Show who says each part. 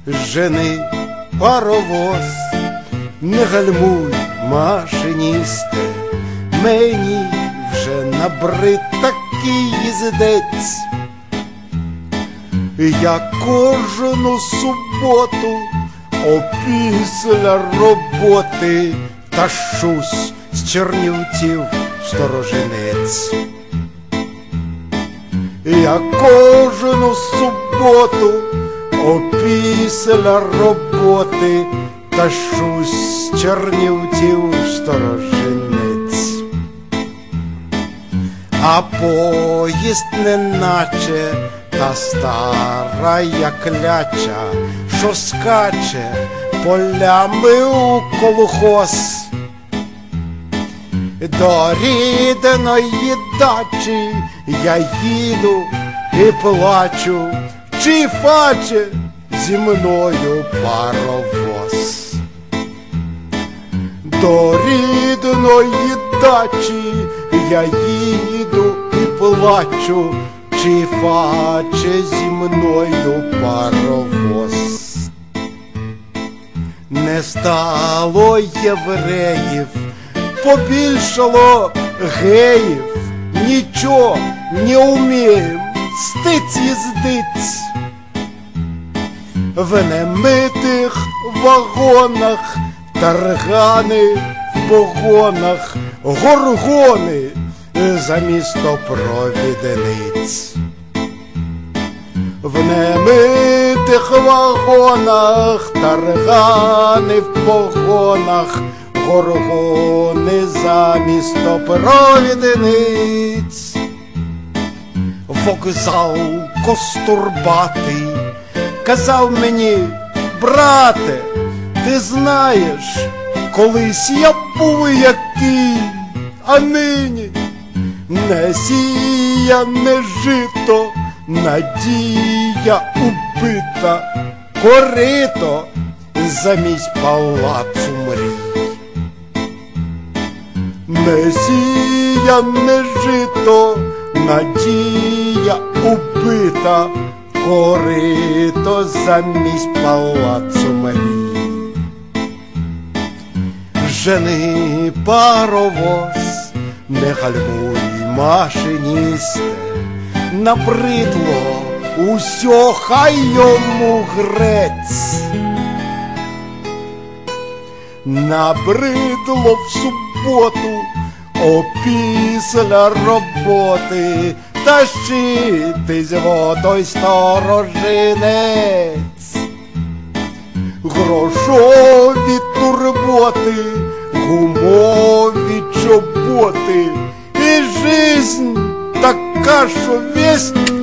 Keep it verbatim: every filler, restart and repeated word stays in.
Speaker 1: Жени паровоз, не гальмуй, машиністе, мені вже набрид такий їздець. Я кожну суботу опісля роботи тащусь з Чернівців в Сторожинець. Я кожну суботу опісля роботи тащусь з Чернівців в Сторожинець. А поїзд неначе та стара кляча, що скаче полями у колхоз. До рідної дачі я їду і плачу, чи фаче зі мною паровоз. До рідної дачі я їду і плачу, чи фаче зі мною паровоз. Не стало євреїв, побільшало геїв, нічого не умієм, стиць їздиць. В немитих вагонах таргани в погонах, горгони замість провідниць. В немитих вагонах таргани в погонах, горгони замість провідниць. Вокзал Костурбатий казав мені: брате, ти знаєш, колись я був який, а нині не сіяне жито, надія убита, корито замість палацу мрій. Не сіяне жито, надія убита, корито замість палацу мрій. Жени паровоз, не гальмуй, машиністе, набридло усьо, хай йому грець. Набридло в суботу опісля роботи тащитись в той Сторожинець. Грошові турботи, гумові чоботи, і жизнь така, що весь